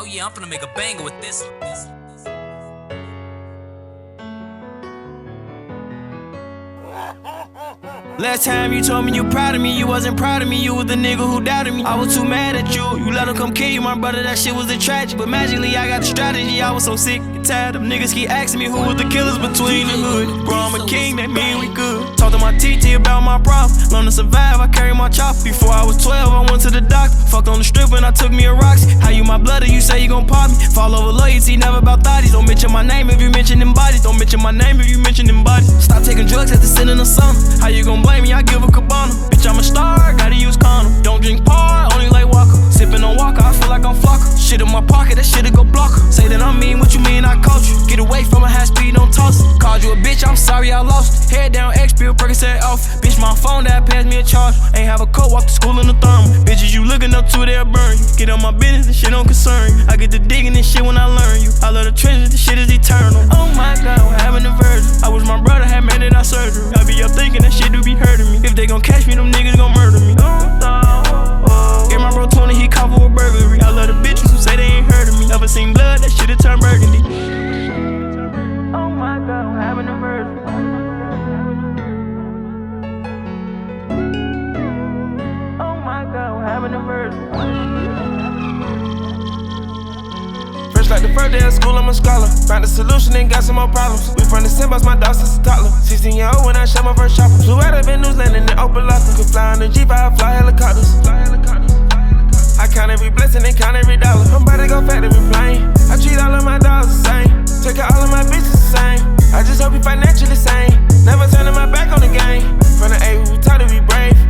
Oh yeah, I'm finna make a banger with this one. Last time you told me you proud of me, you wasn't proud of me, you was the nigga who doubted me. I was too mad at you, you let him come kill you, my brother, that shit was a tragic. But magically I got the strategy, I was so sick and tired of niggas keep asking me who was the killers between the hood. Bro, I'm a king, that mean we good. Talk to my TT about my problem, learn to survive, I carry my chopper. Before I was 12, I went to the doctor, fucked on the strip and I took me a Roxy. How you my blood and you say you gon' pop me? Fall over loyalty, never about thotties. Don't mention my name if you mention them bodies. Don't mention my name if you mention them bodies. Stop taking drugs after sitting in the summer. How you gon' blame me? I give a cabana. Bitch, I'm a star, gotta use condom. Don't drink par, only like Walker. Sippin' on Walker, I feel like I'm Flocker. Shit in my pocket, that shit'll go block her. Say that I'm mean, what you mean I caught you? Get away from a high speed, don't toss it. Called you a bitch, I'm sorry I lost it. Head down, X pill, Percocet off. Bitch, my phone that passed me a charge. Ain't have a coat, walk to school in the thermal. Bitches you looking up to, they'll burn you. Get on my business, this shit don't concern you. I get to digging this shit when I learn you. I love the trenches, this shit is eternal. Oh my God, I'm having a virgin. I wish my brother had made it out surgery. I be up thinking that shit do be hurting me. If they gon' catch me, them niggas gon' murder me. Get my bro 20, he caught for a burglary. I love the bitches who say they ain't heard of me. Never seen blood, that shit'll turn burgundy. Oh my God, I'm having a virgin. Oh my God, I'm having a virgin. Fresh like the first day of school, I'm a scholar. Found a solution and got some more problems. We from the same boss, my dog since a toddler. 16 years old when I shot my first chopper. Flew out of New Zealand in the open locker. Could fly on the G5, fly helicopters. I count every blessing and count every dollar. I'm about to go factory plane. I treat all of my dogs the same. Take out all of my bitches the same. I just hope you financially sane. Never turning my back on the game. From the A, we taught to be brave.